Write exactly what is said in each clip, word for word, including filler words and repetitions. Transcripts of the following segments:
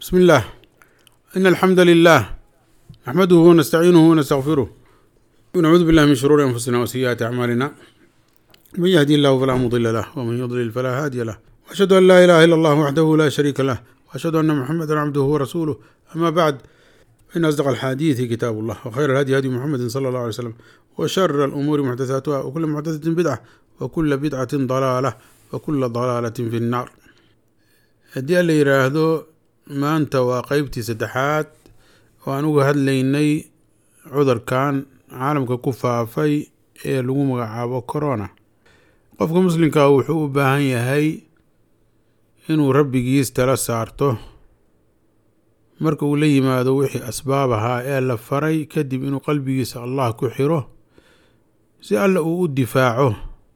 بسم الله إن الحمد لله نحمده ونستعينه ونستغفره ونعوذ بالله من شرور أنفسنا وسيئات أعمالنا من يهدي الله فلا مضل له ومن يضلل فلا هادي له وأشهد أن لا إله إلا الله وحده لا شريك له وأشهد أن محمدا عبده ورسوله أما بعد إن أصدق الحديث كتاب الله وخير الهدي هدي محمد صلى الله عليه وسلم وشر الأمور محدثاتها وكل محدثة بدعة وكل بدعة ضلالة وكل ضلالة في النار. هدي اللي يراهدو maanta waa qeybtii saddexaad oo aan uga hadlaynay cudurkan caalamka ku faafay ee lagu magacaabo corona. qofka muslimka wuxuu u baahan yahay inuu rabbigiis tala saarto marka uu la yimaado wixii asbaab ahaa ee la faray, kadib inuu qalbigiisa allah ku xiro si alla uu u difaaco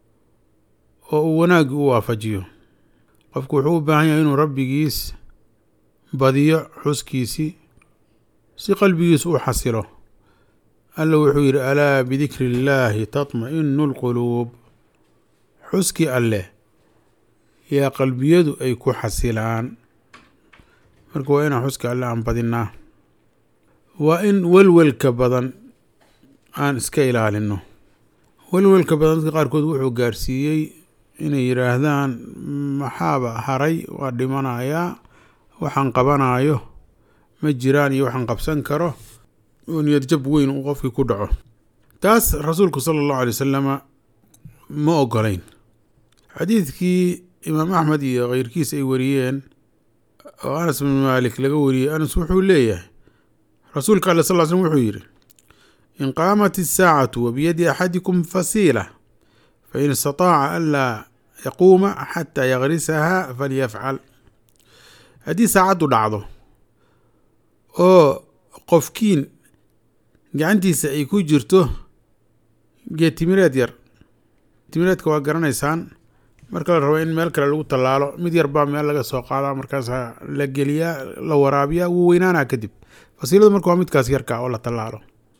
oo uu wanaag u waafajiyo. qofku wuxuu u baahan yahay inuu rabbigiis badiyo xuskiisii si qalbigiisu u xasilo. alla wuxuu yidhi alaa bidikri illaahi tatma'inu lquluub. xuskii alleh yaa qalbiyadu ay ku xasilaan. marka waa inaan xuska alle aan badinaa. waa in welwelka badan aan iska ilaalino. welwelka badan dadka qaarkood wuxuu gaarsiiyey inay yidhaahdaan maxaaba haray, waa dhimanayaa, waxaan qabanayo ma jiraan iyo waxaan qabsan karo, oo niyad jab weyn uu qofkii ku dhaco. taas rasuulku sala allahu alay wasalama ma ogolayn. xadiidkii imaam axmed iyo keyrkiis ay wariyeen oo anas bin maalik laga wariyey, anas wuxuu leeyahay rasuulka alle sal ll slam wuxuu yidhi in qaamat isaacatu wa biyadi axadikum fasiila fain istataaca anlaa yaquuma xataa yagrisaha falyafcal. haddii saacaddu dhacdo oo qofkiin gacantiisa ay ku jirto geed timireed yar, timireedka waa garanaysaan, marka la rabo in meel kale lagu tallaalo mid yar baa meel laga soo qaadaa, markaasaa la geliyaa, la waraabiyaa, wuu weynaanaa kadib. fasiiladu marka waa midkaas yarka oo la tallaalo.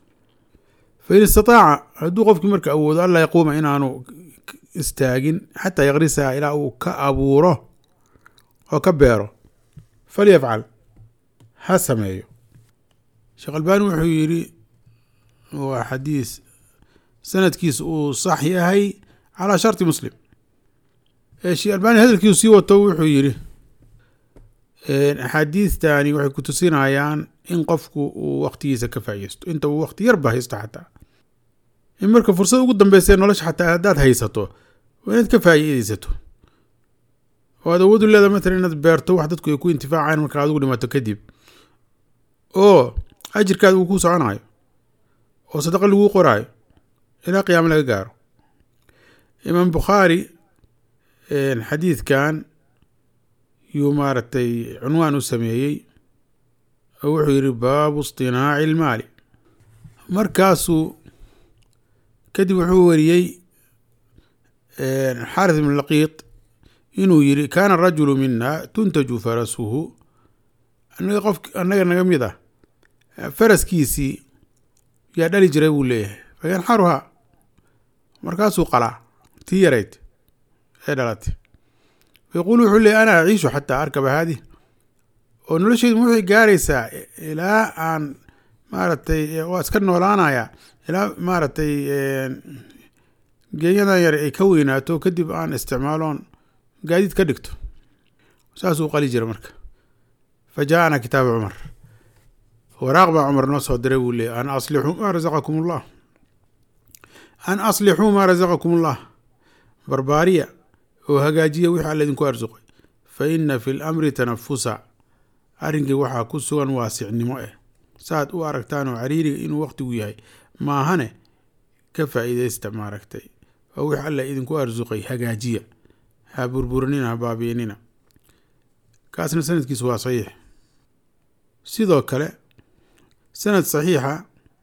fa in istataaca, hadduu qofkii marka awoodo alla yaquuma inaanu istaagin xataa yaqrisaha ilaa uu ka abuuro oo ka beero, falyafcal, ha sameeyo. sheekh albani wuxuu yidhi waa xadiis sanadkiisa uu sax yahay calaa sharti muslim. sheekh albani hadalkiisu sii wato wuxuu yidhi axaadiistani waxay ku tusinayaan in qofku uu waqtigiisa ka faa'iideysto inta uu waqti yarba haysto, xataa in marka fursad ugu dambeysee nolosha xataa haddaad haysato waa inaad ka faa'iideysato oo aad awood u leedahay matalan inaad beerto wax dadku ay ku intifaacaan marka aad ugu dhimato kadib, oo ajirkaada uu ku soconayo oo sadaqa laguu qoraayo ilaa qiyaamo laga gaaro. imaam bukhaari xadiidkan yuu maaragtay cunwaan u sameeyey oo wuxuu yidhi baabu istinaaci ilmaali. markaasuu kadib wuxuu wariyey xaaris ibn laqiid inuu yidhi kaana rajulu mina tuntaju farasuhu. anaga qof annaga naga mid ah faraskiisii yaa dhali jiray buu leeyahay, fayanxaruhaa, markaasuu qalaa tii yarayd ee dhalatay. fayaquulu wuxuu leeyahy ana aciishu xataa arkaba haadih, oo nolosheydu waxay gaaraysaa ilaa aan maaragtay waa iska noolaanayaa ilaa maaragtay geenyadan yar ay ka weynaato kadib aan isticmaaloon gaadiid ka dhigto. saasuu qali jira marka. fa jaaana kitaabu cumar, waraaq baa cumar noo soo diray buu leeyay an aslixuu maa rasaqakum ullah an aslixuu maa rasaqakum ullah, barbaariya oo hagaajiya wixii alla idinku arsuqay. fa ina fi lamri tanafusa, arrinkii waxaa ku sugan waasicnimo eh, saad u aragtaan oo cariiriga inuu waqtigu yahay maahane ka faa'iideysta maaragtay oo wixii alla idinku arsuqay hagaajiya, ha burburinina, ha baabiinina. kaasna sanadkiisu waa saxiix. sidoo kale sanad saxiixa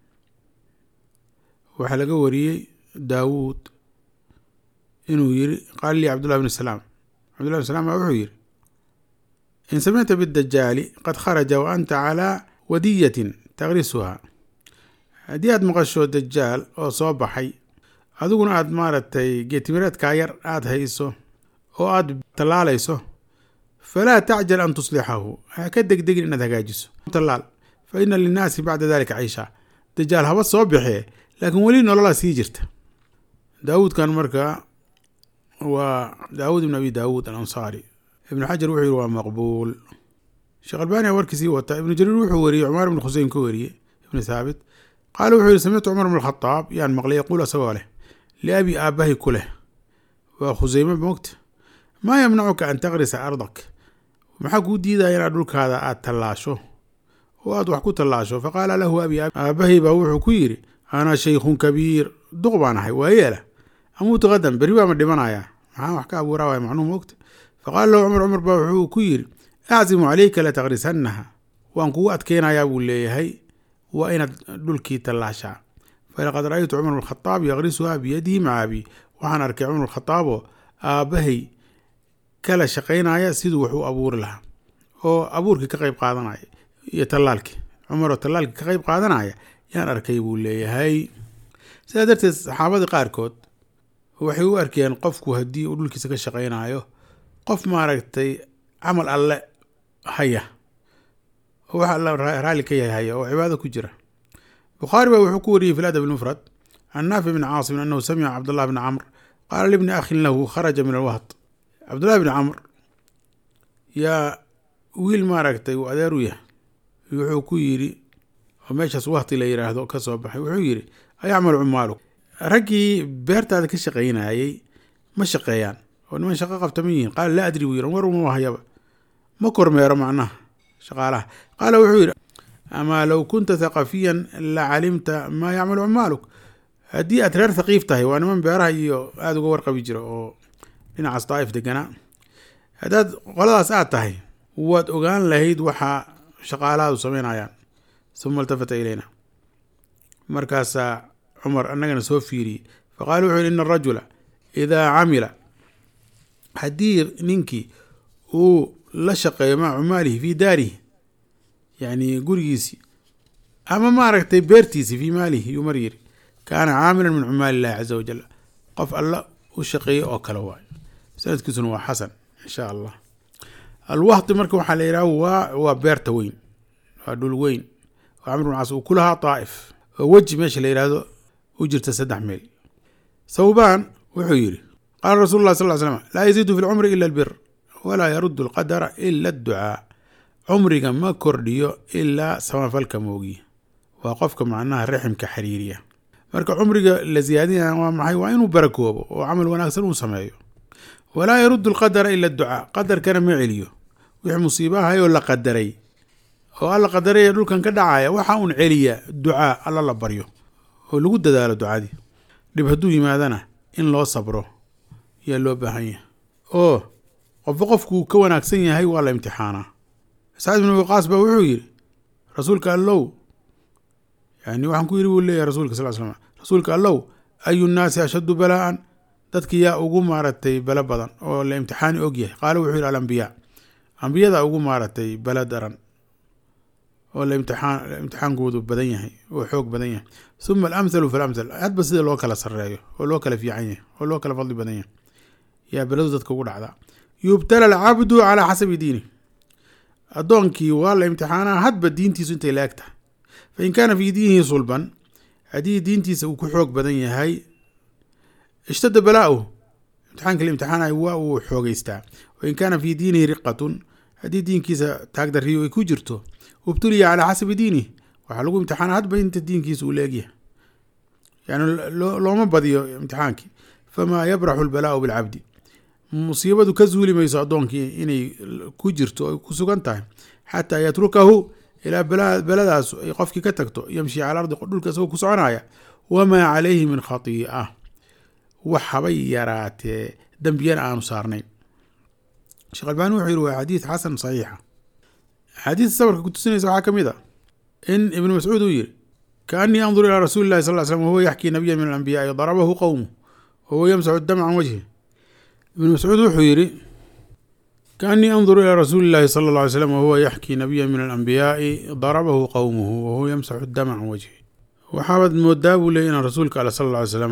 waxaa laga wariyey daawuud inuu yidhi qaala lii cabdullahi bn salaam, cabdullahi bn salaam baa wuxuu yidhi in samicta bidajaali qad kharaja wa anta calaa wadiyatin tagrisuhaa. haddii aad maqasho dajaal oo soo baxay adiguna aad maaragtay geetimireedkaa yar aada hayso oo aada tallaalayso, falaa tacjal an tuslixahu ha ka degdegin inaad hagaajiso talaal fa ina linnaasi bacda dalika ciishaa dajaal haba soo baxee laakiin weli nololaa sii jirta. daawuudkan marka waa daawuud ibn abi daawuud alansaari. ibnu xajar wuxuu yihi waa maqbuul. sheekh albani warkiisii wata. ibnu jariir wuxuu wariyey cumaar ibn khuseyn ka wariyey ibn thaabit qaala wuxuu yihi samictu cumar ibn khadaab yaan maqlay yaquul asagoo leh liabi aabahi ku leh waa khuseyme moogta maa yamnacuka an takrisa ardak maxaa kuu diidaya inaad dhulkaada aad tallaasho oo aad wax ku tallaasho. faqaala lahu abi aabahay baa wuxuu ku yidhi ana shaykhun kabiir duq baan ahay waa yeela amuutu qadan berri baa ma dhimanayaa maxaa wax ka abuuraa waay macnuu moogta. faqaala lahu cumar cumar baa wuxuu ku yidhi aczimu calayka lataqrisannaha waan kugu adkeynayaa buu leeyahay waa inaad dhulkii tallaashaa. falaqad ra'aytu cumar bn khadaab yaqrisuhaa biyadihi maca abi waxaan arkay cumar bn khadaaboo aabbahay kala shaqaynaya siduu wax u abuuri lahaa oo abuurkii ka qayb qaadanaya iyo tallaalkii. cumaroo tallaalkii ka qayb qaadanaya yaan arkay buu leeyahay. sidaa darteed saxaabadii qaarkood waxay u arkeen qofku haddii uu dhulkiisa ka shaqaynayo qof maaragtay camal alle haya oo waxa alla raalli ka yahay haya oo cibaado ku jira. bukhaari baa wuxuu ku wariyey fi ladab almufrad can naafic bni caasim annahu samica cabdullah bni camr qaala libni akhin lahu kharaja min alwahd. cabdullahi bni camr yaa wiil maaragtay uu adeer u yahay wuxuu ku yidhi oo meeshaas wahti la yidhaahdo ka soo baxay wuxuu yidhi ayacmalu cumaaluk raggii beertaada ka shaqaynayay ma shaqeeyaan oo niman shaqo qabta ma yihiin. qaala laa adri buu yidhi war uma hayaba ma kormeero macnaha shaqaalaha. qaala wuxuu yidhi amaa low kunta thaqafiyan la calimta maa yacmalu cumaaluk haddii aad reer thaqiif tahay waa niman beeraha iyo aada uga warqabi jira oo dhinacaas daa'if deganaa haddaad qoladaas aad tahay waad ogaan lahayd waxaa shaqaalahaadu samaynayaan. uma iltafata ilayna markaasaa cumar annagana soo fiiriyey faqaala wuxuu yihi ina arajula idaa camila haddii ninkii uu la shaqeeyo maca cumaalihi fii daarihi yani gurigiisii ama maaragtay beertiisi fii maalihi yuu mar yiri kaana caamilan min cumaali illahi caza wajal qof alla u shaqeeye oo kale waayo. sanadkiisuna waa xasan insha allah. alwahti marka waxaa la yidhaha waa waa beerta weyn waa dhul weyn oo camr bn caas uu ku lahaa daa'if oo weji meesha la yidhaahdo u jirta saddex meel. thawbaan wuxuu yidhi qaala rasul lah sal slam laa yaziidu fi lcumri ila albir walaa yaruddu alqadara ila adducaa. cumriga ma kordhiyo ilaa samafalka moogiya waa qofka macnaha raximka xiriiriya. marka cumriga la ziyaadinaya waa maxay waa inuu barakoobo oo camal wanaagsan uu sameeyo. walaa yaruddu alqadara ila adducaa qadarkana ma celiyo wixii musiibahayoo la qadaray oo alla qadaraya dhulkan ka dhacaya waxa uun celiya ducaa alla la baryo oo lagu dadaalo ducadii. dhib hadduu yimaadana in loo sabro yaa loo baahan yahay oo qofba qofkuu ka wanaagsan yahay waa la imtixaanaa. sacd ibn waqaas baa wuxuu yidhi rasuulka allow yani waxaan ku yidhi buu leeyahay rasulka sal slam rasuulka allow ayu nnaasi ashaddu balaa'an dadki yaa ugu maaragtay bala badan oo la imtixaani og yahay. qaala wuxuu yidhi alambiyaa ambiyada ugu maaragtay bala daran oo la imtixaan imtixaankoodu badan yahay oo xoog badan yahay. uma alamthalu falamthal hadba sida loo kala sareeyo oo loo kala fiican yahay oo loo kala fadli badan yahay yaa beladu dadka ugu dhacdaa. yubtala alcabdu calaa xasabi diini addoonkii waa la imtixaanaa hadba diintiisu intay la eg tahay. fain kaana fii diinihi sulban haddii diintiisa uu ku xoog badan yahay ishtada balaa'uhu imtixaanka la imtixaanayo waa uu xoogeystaa. wain kaana fii diinihi riqatun haddii diinkiisa taagdariyo ay ku jirto ubtuliya calaa xasabi diinihi waxaa lagu imtixaana hadba inta diinkiisa uu leegyahay yani looma badiyo imtixaankii. famaa yabraxu albalaa'u bilcabdi musiibadu ka zuuli mayso addoonkii inay ku jirto ay ku sugan tahay xataa yatrukahu ilaa beladaas ay qofkii ka tagto yamshi cala ardi dhulka isagoo ku soconaya wamaa calayhi min khatii'a wax habay yaraatee dembiyana aanu saarnayn. sheekh albani wuxuu yihi waa xadiid xasan saxiixa. axaadiista sabarka kutusinaysa waxaa ka mid a in ibnu mascuud uu yihi kaanii andur ilaa rasuuli llahi sal ly slam wahuwa yaxkii nabiya min alambiyaai darabahu qowmu wahuwa yamsaxu dam can wajhi. ibnu mascuud wuxuu yihi kaanii anduru ilaa rasuuli llahi sala alla alay slam wahuwa yaxkii nabiya min alambiyaai darabahu qowmuhu wahuwa yamsaxu dama can wajhi. waxaabaad moodaa buu leey inaan rasuulka alle sal alla alay slam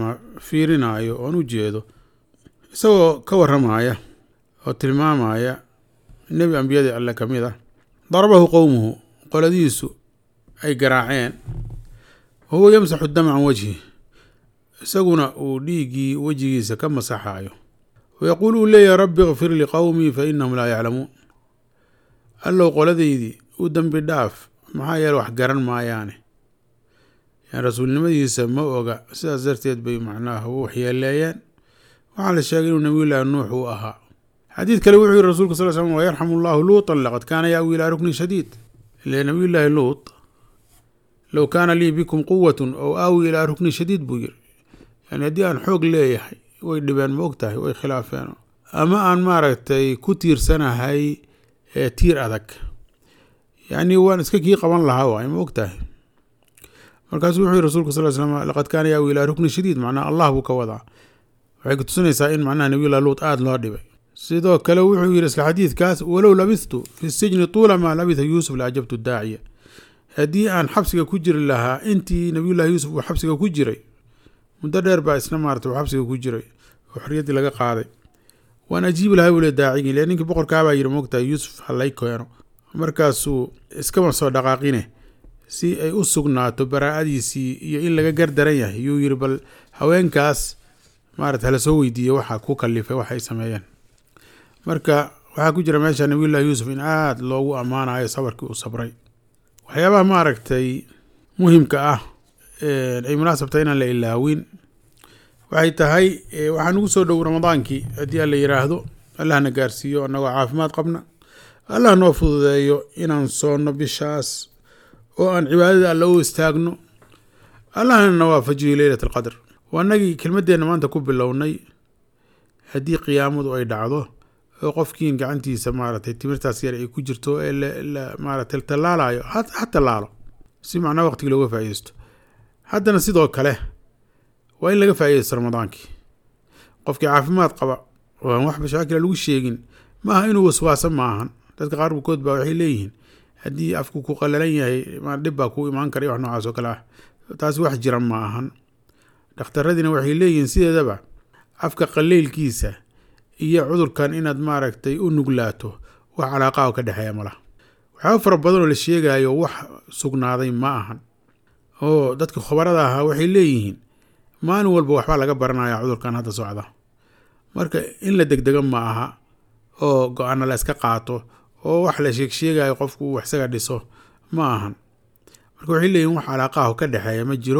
fiirinaayo oon u jeedo isagoo ka waramaya oo tilmaamaya النبي أنبياء الله كميدة ضربه قومه قلديس أي قراعين وهو يمسح الدم عن وجهه سقنا وديقي وجهي سكم مسحايه ويقول لي يا رب اغفر لقومي فإنهم لا يعلمون قال له قلدي ودم بالداف معايا الوح قرن ما يعني يعني رسول النبي يسمى وقع سازرتيت بي معناه وحي الليان وعلى الشاقين ونبي الله نوح وأها حديث كلوحي الرسول صلى الله عليه وسلم ويرحم الله لوطا لقد كان يأوي إلى ركن شديد لنبي الله لوط لو كان لي بكم قوة أو آوي إلى ركن شديد بوير يعني دي أن حوق ليه ويدبان موقته ويخلافين أما أن مارتي كتير سنة هاي تير أذك يعني وان اسككي قبان لها واي موقته مركز وحي الرسول صلى الله عليه وسلم لقد كان يأوي إلى ركن شديد معناه الله بكوضع waxay ku tusinaysaa in macnaha nabiy allah luut aad loo dhibay sidoo kale wuxuu yiri isla xadiidkaas walow labistu fi sijni tuula ma labitha yusuf la ajabtu daa'iya hadii aan xabsiga ku jiri lahaa intii nabiy allah yusuf uu xabsiga ku jiray muddo dheer baa isna maartay uu xabsiga ku jiray oo xorriyadii laga qaaday waan ajiib lahaa wala daacigi leeninki boqorka baa yiri moogtaa yusuf halay keeno markaasuu iska soo dhaqaaqine si ay u sugnaato baraa'adiisii iyo in laga gardaran yahay yuu yiri bal haweenkaas maarta la soo weydiiyay waxa ku kalifay waxa ay sameeyeen marka waxa ku jira meesha nabiy allah yusuf in aad loogu amaanayo sabarkii uu sabray waxyaabaha ma aragtay muhiimka ah ee ay munaasabtay in la ilaawin waxay tahay waxaan ugu soo dhow ramadaankii hadii la yiraahdo allah na gaarsiiyo anagoo caafimaad qabna allah noo fududeeyo inaan soono bishaas oo aan cibaadada alla u istaagno allah na waafajiyo leeyatul qadr waanagii kelmadeena maanta ku bilownay hadii qiyaamadu ay dhacdo oo qofkiin gacantiisa maartay timirtaas yar ay ku jirto ee la maartay talaalayo hatta laalo si macna waqtiga looga faa'iisto haddana sidoo kale waa in laga faa'iisto ramadaankii qofkii caafimaad qaba oo wax mashaakil lagu sheegin maaha inuu waswaasa maahan dadka qaar kood baa waxay leeyihiin hadii afku ku qalalan yahay ma dhib baa ku imaan kara wax noocaas oo kale ah taas wax jira maahan dhakhtaradina waxay leeyihiin sideedaba afka qaleelkiisa iyo cudurkan inaad maaragtay u nuglaato wax calaaqo ka dhaxeeya malaha waxa fara badan oo la sheegayo wax sugnaaday ma ahan oo dadka khabarada ah waxay leeyihiin maalin walba waxba laga baranayaa cudurkan hadda socda marka in la degdego ma aha oo go'aan la iska qaato oo wax la sheeg sheegayo qofku wax isaga dhiso ma ahan marka waxay leeyihiin wax calaaqo ka dhaxeeya ma jiro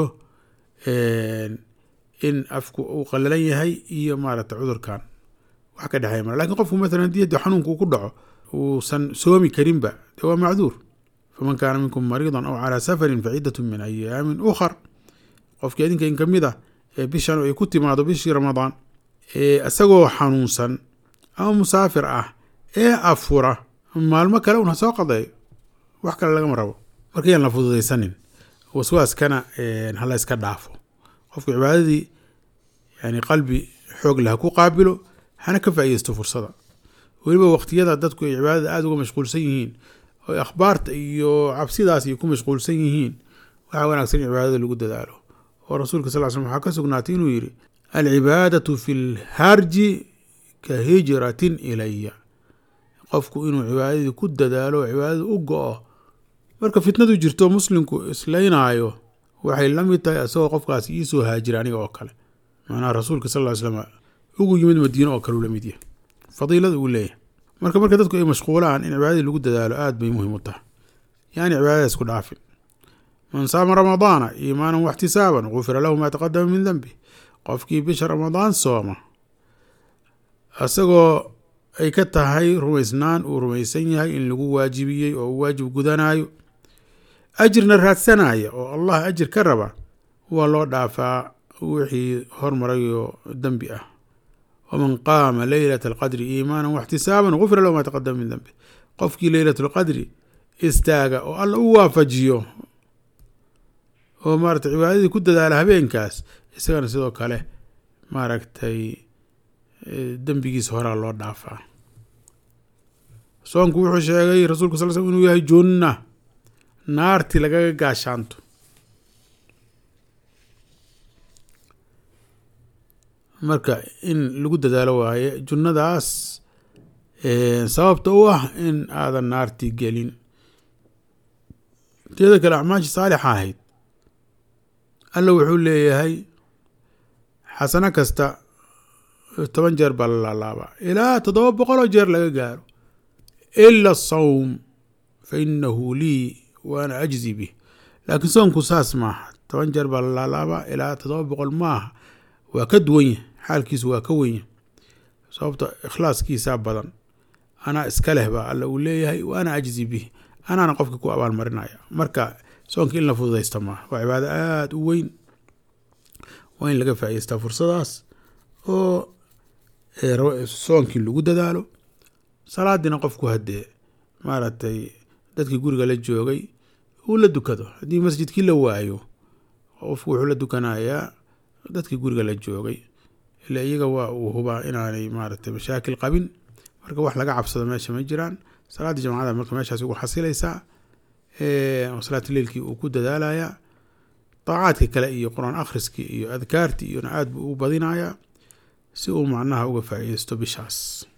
in afku uu qalalan yahay iyo maaragtay cudurkan wax ka dhaxay mar laakiin qofku mesela diyada xanuunku ku dhaco uu san soomi karin ba waa macduur faman kaana minkum mariidan aw ala safarin fa'idatun min ayyamin ukhra qofka idinka in kamida ee bishan ay ku timaado bishii ramadaan ee asagoo xanuunsan ama musaafir ah ee afura maalmo kale una soo qaday wax kale laga marabo markii aan la fududeysanin waswaaskana ee hala iska dhaafo qofka cibaadadii yani qalbi xoog leh ku qaabilo hana ka faa'iisto fursada waliba waqtiyada dadku ay cibaadada aad uga mashquulsan yihiin oo akhbaarta iyo cabsidaas ay ku mashquulsan yihiin waxa wanaagsan cibaadada lagu dadaalo oo rasuulka sallallahu alayhi wasallam waxa ka sugnaatay inuu yiri al-ibadatu fil harji ka hijratin ilayya qofku inuu cibaadada ku dadaalo cibaadada u go'o marka fitnadu jirto muslimku islaynaayo waxay la mid tahay asoo qofkaas ii soo haajir aniga oo kale maana rasuulka sallallahu alayhi wasallam ugu yimid madiina oo kale u lamid yahay fadiilada uu leeyahay marka marka dadku ay mashquulaan in cibaadada lagu dadaalo aad bay muhiim u tahay yani cibaadada isku dhaafin man saama ramadaana iimaanan wa ihtisaaban ghufira lahu ma taqaddama min dhanbi qofkii bisha ramadaan sooma asagoo ay ka tahay rumaysnaan uu rumaysan yahay in lagu waajibiyey oo waajib gudanayo ajirna raadsanaya oo allah ajir ka raba waa loo dhaafaa wixii hormarayo dambi ah ومن قام ليلة القدر إيمانا واحتسابا غفر له ما تقدم من ذنبه قفكي ليلة القدر استاغا والله وافجيو ومارت عبادتي كنت دالها بين كاس استغانا سيدو كاله ماركتي دنبيكيس هورا الله دافع صونكو وحو شيغي رسولك صلى الله عليه وسلم انو يهي جنة نارتي لغا غاشانتو marka in lagu dadaalo waaye junnadaas sababta u ah in aadan naartii gelin. teeda kale acmaashii saalixa ahayd alla wuxuu leeyahay xasano kasta toban jeer baa la laalaabaa ilaa toddoba boqoloo jeer laga gaaro ila asawm fa inahu lii wa ana ajzi bih. laakiin soonku saas maaha, toban jeer baa la laalaabaa ilaa toddoba boqol maaha, waa ka duwan yahay, xaalkiisu waa ka wenya sababta ikhlaaskiisaa badan. anaa iska leh baa alla uu leeyahay wa ana ajzi bih, anaana qofka ku abaalmarinaya. marka soonka in la fududaysta maaha, waa cibaado aada u weyn, waa in laga faa'idaystaa fursadaas oo soonkii lagu dadaalo. salaadiina qofku haddee maaragtay dadkii guriga la joogay uu la dukado. haddii masjidkii la waayo qofku wuxuu la dukanayaa dadkii guriga la joogay, ila iyaga waa uu hubaa inaanay maaragtay mashaakil qabin, marka wax laga cabsado meesha ma jiraan. salaadii jamacada marka meeshaas ugu xasilaysaa, salaatuleilkii uu ku dadaalayaa, daacaadka kale iyo qur-aan akhriskii iyo adkaartii iyona aad buu u badinayaa si uu macnaha uga faa'iidaysto bishaas.